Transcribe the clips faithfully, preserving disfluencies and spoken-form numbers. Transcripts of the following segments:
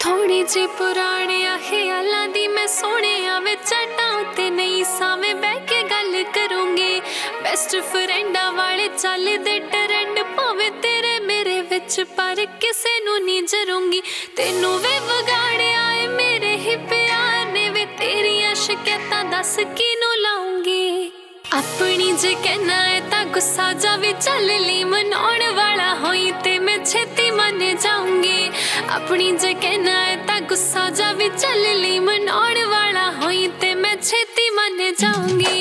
थोड़ी जी पुराने ख्यालां दी मैं सोने आवे चटां ते नहीं सावे बह के गल करूंगी। बेस्ट फ्रेंडा वाले चल दे ट्रेंड भावे तेरे मेरे विच पर किसे नू नहीं जरूंगी। तेनू वे विगाड़िया है मेरे ही प्यार ने वे तेरियां शिकायतां दस किनू लाऊंगी। अपनी जे कहना है ता गुस्सा जावे चल ली मनाउण वाला होई ते मैं छेती मन जाऊंगी। अपनी जे कहना है ता गुस्सा जावे चल ली मनाउण वाला होई ते मैं छेती मन जाऊंगी।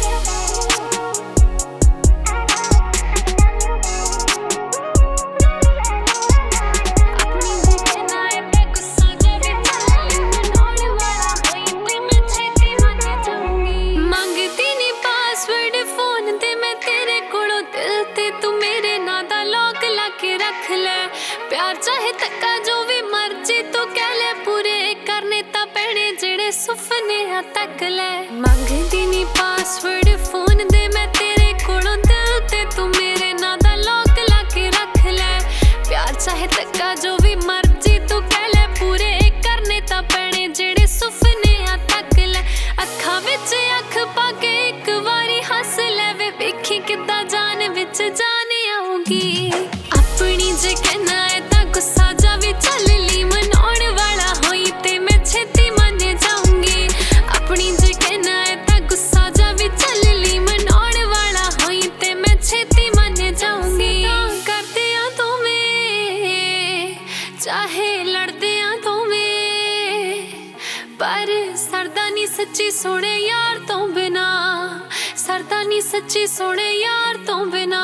प्यार चाहे तक्का जो भी मर्जी तू कह ले पूरे करने ता पैने जेड़े सुपने आ तक ले। मंगदी नी पासवर्ड फोन दे मैं तेरे कोलों दिल ते तू मेरे नां दा लॉक ला के रख ले। प्यार चाहे तक्का जो भी मर्जी तू कह ले पूरे करने ता पैने जेड़े सुपने आ तक ले। अखां विच अख पा के एक वारी हंस ले वे वेखी किद्दां जान विच जान आऊगी। अपनी जे कहना है ता गुस्सा जावे चल ली मनाउण वाला होई ते मैं छेती मन जाऊंगी। अपनी जे कहना है ता गुस्सा जावे चल ली मनाउण वाला होई ते मैं छेती मन जाऊंगी। करदे आ दोवें चाहे लड़दे आ दोवें पर सरदा नी सच्ची सोने यार तो बिना सरदा नी सच्ची सोने यार तो बिना।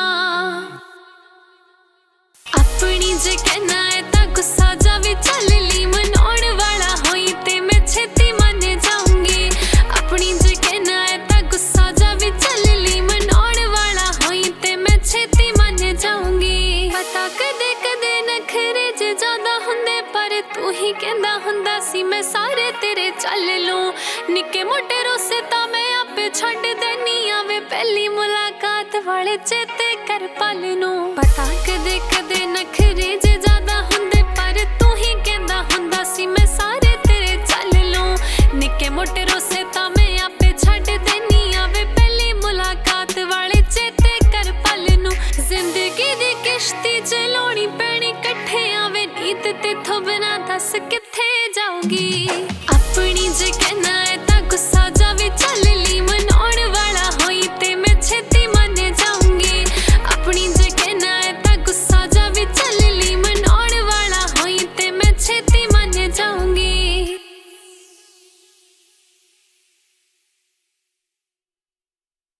अपनी जे कहना है ता गुस्सा जावे चल ली मनाउण वाला होई ते मैं छेती मन जाऊंगी। अपनी जे कहना है ता गुस्सा जावे चल ली मनाउण वाला होई ते मैं छेती मन जाऊंगी। पता कदे कदे नखरे जे ज्यादा हुंदे पर तू ही कहंदा हुंदा सी मैं सारे तेरे चल लूं। निक्के मोटे रोसे ता मैं आपे छड्ड देनी आवे पहली मुलाकात वाले चेते कर पल नूं। पता कदे कदे नखरे जे ज्यादा हुंदे पर तू ही कहंदा हुंदा सी मैं सारे तेरे चल लूं। निक्के मोटे रोसे ता मैं आपे छड्ड देनी आवे पहली मुलाकात वाले चेते कर पल नूं। जिंदगी दी किश्ती चलाउणी पैणी कट्ठे आवे नीत तेथों बिना दस कित्थे जाऊंगी। अपनी जे कहना